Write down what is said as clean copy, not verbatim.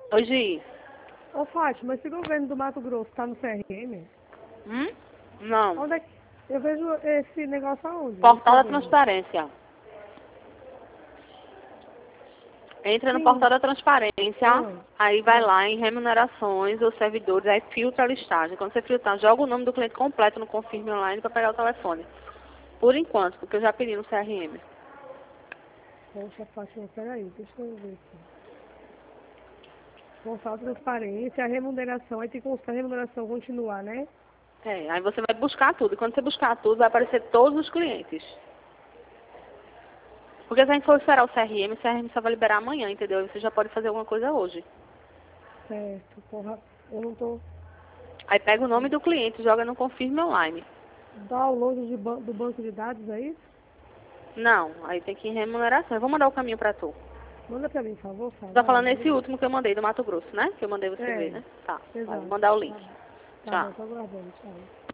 Hoje. Ô, Fátima, esse governo do Mato Grosso tá no CRM? Não. Onde é que... Eu vejo esse negócio aonde? Portal da Esse governo? Transparência. Entra no Sim. Portal da Transparência, Ah, aí vai lá em remunerações dos servidores, aí filtra a listagem. Quando você filtrar, joga o nome do cliente completo no Confirme Online para pegar o telefone. Por enquanto, porque eu já pedi no CRM. poxa, Fátima, peraí, deixa eu ver aqui. Portal transparência, a remuneração, aí tem que constar a remuneração continuar, né? É, aí você vai buscar tudo. E quando você buscar tudo, vai aparecer todos os clientes. Porque se a gente for esperar o CRM só vai liberar amanhã, entendeu? Aí você já pode fazer alguma coisa hoje. Certo, porra, eu não tô... Aí pega o nome do cliente e joga no Confirme Online. Download do banco de dados, é isso? Não, aí tem que ir em remuneração. Eu vou mandar o caminho pra tu. Manda pra mim, por favor, Você tá falando esse Obrigada. último que eu mandei do Mato Grosso, né? Que eu mandei você ver, É, né? Tá, vai, vou exato. mandar o link. Tá Tchau. bom, tô aguardando, tchau.